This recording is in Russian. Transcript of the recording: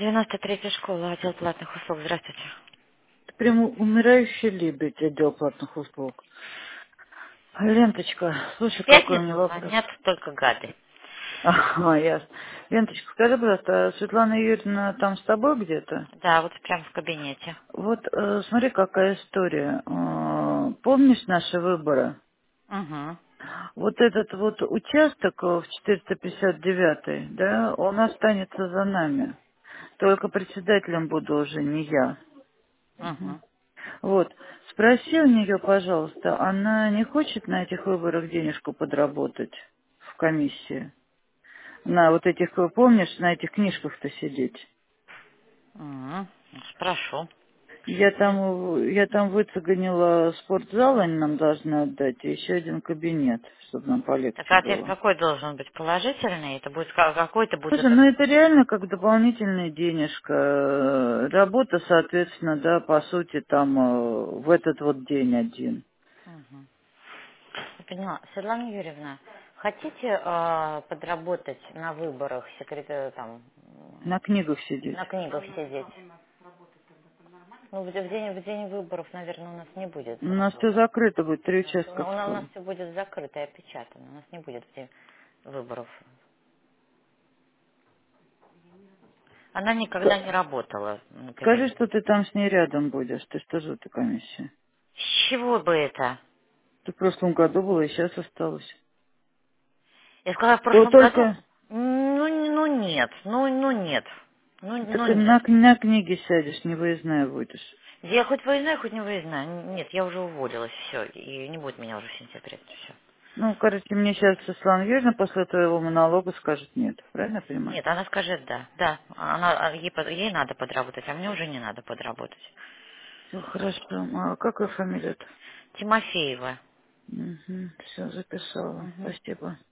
93-я школа, отдел платных услуг. Здравствуйте. Это прям умирающий лебедь, отдел платных услуг. Ленточка, слушай, В какой у меня пятницу вопрос. звонят только гады. Ага, ясно. Ленточка, скажи, пожалуйста, а Светлана Юрьевна там с тобой где-то? Да, вот прямо в кабинете. Вот смотри, какая история. Помнишь наши выборы? Угу. Вот этот вот участок в 459-й, да, он останется за нами. Только председателем буду уже не я. Угу. Вот. Спроси у нее, пожалуйста, она не хочет на этих выборах денежку подработать в комиссии? На вот этих, помнишь, на этих книжках-то сидеть? Угу. Спрошу. Я там выцеганила спортзал, они нам должны отдать, и еще один кабинет, чтобы нам Так полегче ответ было. какой должен быть? Положительный? Это будет какой-то будет... Слушай, ну это реально как дополнительная денежка. Работа, соответственно, да, по сути, там в этот вот день один. Угу. Я поняла. Светлана Юрьевна, хотите подработать на выборах там, На книгах сидеть. на книгах сидеть? Ну, в день выборов, наверное, у нас не будет. У нас все закрыто будет, 3 У участка в у нас школе. все будет закрыто и опечатано. У нас не будет в день выборов. Она никогда не работала на Скажи, кабинете. что ты там с ней рядом будешь. Ты что же ты комиссия? С чего бы это? Ты в прошлом году была и сейчас осталась. Я сказала в То прошлом году, только ну нет, ну нет, ну так нет. на книге сядешь, не выездная будешь. Я хоть выездная, хоть не выездная. Нет, я уже уволилась, все, и не будет меня уже в сентябре, все. Ну, короче, мне сейчас Светлана Юрьевна после твоего монолога скажет нет. Правильно я понимаю? Нет, она скажет да, да, ей надо подработать, а мне уже не надо подработать. Все хорошо. А какая фамилия-то? Тимофеева. Угу, все, записала. Мгм. Спасибо.